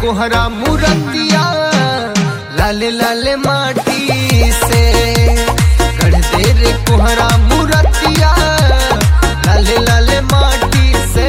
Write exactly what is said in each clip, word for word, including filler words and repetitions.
कोहरा मूरतिया लाले लाले माटी से गढ़ दे रे कोहरा मूरतिया लाले लाले माटी से।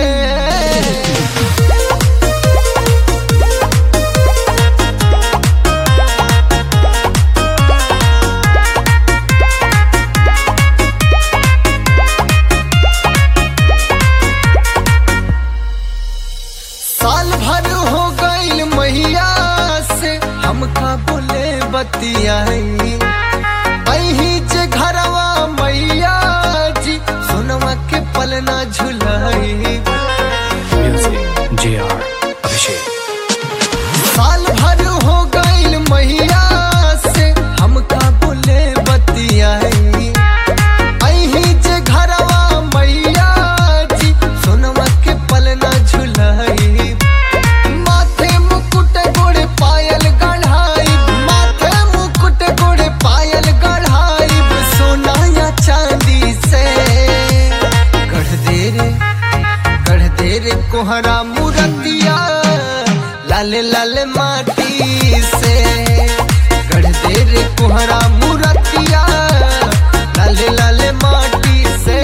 साल भर हो गईल मैया से हमका बोले बतियाई अही जे घरवा मैया जी सोनवा के पलना झुलाई। म्यूजिक जे आर अभिषेक। साल भर हो गईल मैया से हमका बोले बतियाई अही जे घरवा मैया जी सोनवा के पलना झुलाई। कोहरा मूरतिया लाले लाले माटी से गढ़ दे रे कोहरा मूरतिया लाले लाले माटी से।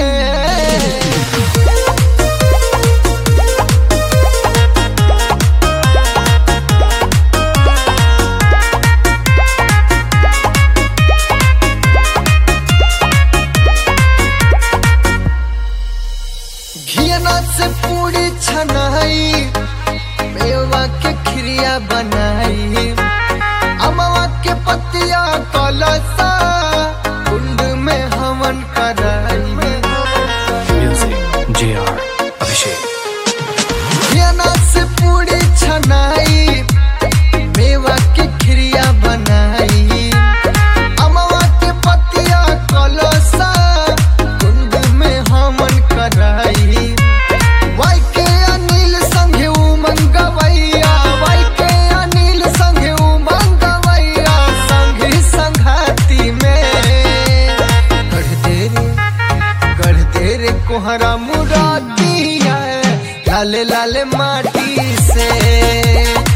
घियना से पूरी छनाई मेवा के खिरिया बनाई अमवा के पतिया कलसा कुंड में हवन कराई। म्यूजिक जे आर अभिषेक। घियना से पूरी छनाई मेवा के खिरिया बनाई अमवा के पतिया कलसा कुंड में हवन कराई। कोहरा मूरतिया लाले लाले माटी से